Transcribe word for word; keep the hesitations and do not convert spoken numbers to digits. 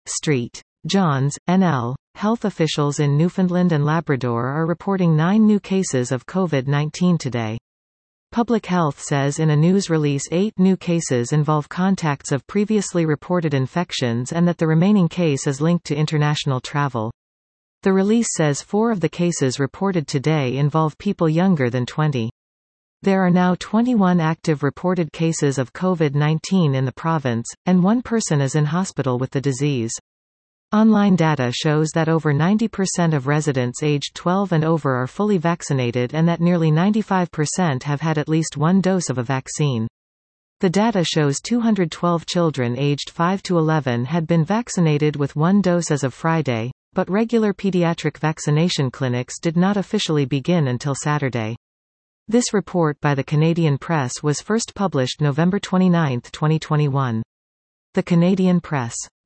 Street. Johns, N L. Health officials in Newfoundland and Labrador are reporting nine new cases of COVID nineteen today. Public Health says in a news release eight new cases involve contacts of previously reported infections and that the remaining case is linked to international travel. The release says four of the cases reported today involve people younger than twenty. There are now twenty-one active reported cases of COVID nineteen in the province, and one person is in hospital with the disease. Online data shows that over ninety percent of residents aged twelve and over are fully vaccinated and that nearly ninety-five percent have had at least one dose of a vaccine. The data shows two hundred twelve children aged five to eleven had been vaccinated with one dose as of Friday, but regular pediatric vaccination clinics did not officially begin until Saturday. This report by the Canadian Press was first published November twenty-ninth, twenty twenty-one. The Canadian Press.